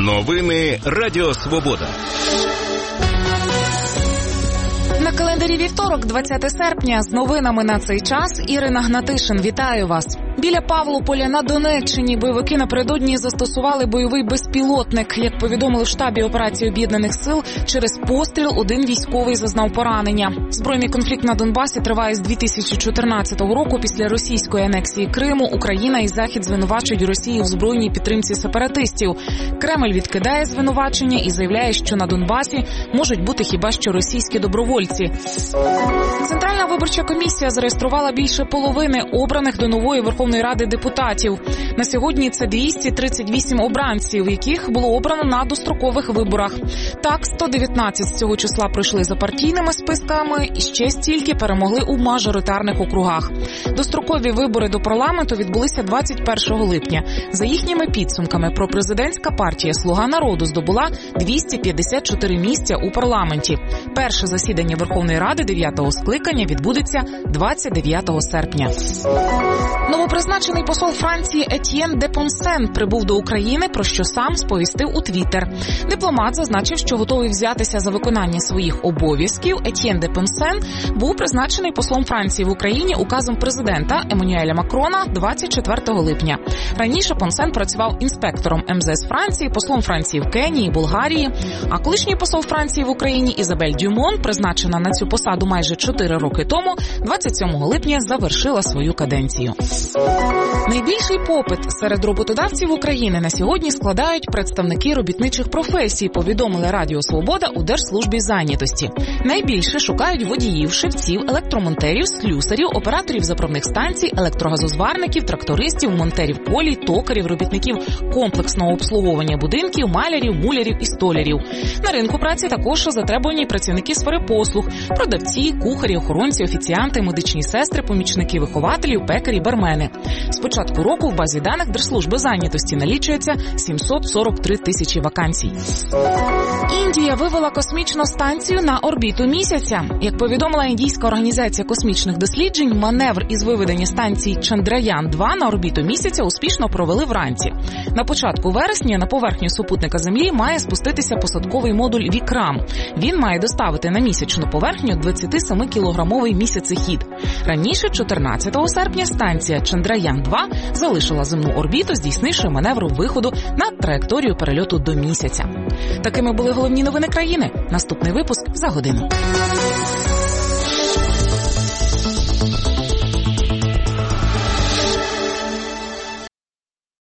Новини Радіо Свобода. На календарі вівторок, 20 серпня. З новинами на цей час Ірина Гнатишин. Вітаю вас. Біля Павлополя на Донеччині бойовики напередодні застосували бойовий безпілотник. Як повідомили в штабі операції Об'єднаних сил, через постріл один військовий зазнав поранення. Збройний конфлікт на Донбасі триває з 2014 року. Після російської анексії Криму Україна і Захід звинувачують Росію в збройній підтримці сепаратистів. Кремль відкидає звинувачення і заявляє, що на Донбасі можуть бути хіба що російські добровольці. Центральна виборча комісія зареєструвала більше половини обраних до нової Верховної Ради депутатів. На сьогодні це 238 обранців, яких було обрано на дострокових виборах. Так, 119 з цього числа пройшли за партійними списками і ще стільки перемогли у мажоритарних округах. Дострокові вибори до парламенту відбулися 21 липня. За їхніми підсумками, пропрезидентська партія «Слуга народу» здобула 254 місця у парламенті. Перше засідання Верховної Ради 9-го скликання відбудеться 29 серпня. Новопризначений посол Франції Етьєн де Понсен прибув до України, про що сам сповістив у Твіттер. Дипломат зазначив, що готовий взятися за виконання своїх обов'язків. Етьєн де Понсен був призначений послом Франції в Україні указом президента Еммануеля Макрона 24 липня. Раніше Понсен працював інспектором МЗС Франції, послом Франції в Кенії, Болгарії. А колишній посол Франції в Україні Ізабель Дюмон, призначена на цю посаду майже 4 роки тому, 27 липня завершила свою каденцію. Найбільший попит серед роботодавців України на сьогодні складають представники робітничих професій, повідомили Радіо Свобода у Держслужбі зайнятості. Найбільше шукають водіїв, шевців, електромонтерів, слюсарів, операторів заправних станцій, електрогазозварників, трактористів, монтерів колій, токарів, робітників комплексного обслуговування будинків, малярів, мулярів і столярів. На ринку праці також затребувані працівники сфери послуг, продавці, кухарі, охоронці, офіціанти, медичні сестри, помічники вихователів, пекарі, бармени. З початку року в базі даних Держслужби зайнятості налічується 743 тисячі вакансій. Індія вивела космічну станцію на орбіту місяця. Як повідомила Індійська організація космічних досліджень, маневр із виведення станції Чандраян-2 на орбіту місяця успішно провели вранці. На початку вересня на поверхню супутника Землі має спуститися посадковий модуль Вікрам. Він має доставити на місячну поверхню 27-кілограмовий місяцехід. Раніше, 14 серпня, станція Чандраян-2 залишила земну орбіту, здійснивши маневр виходу на траєкторію перельоту до місяця. Такими були головні новини країни. Наступний випуск за годину.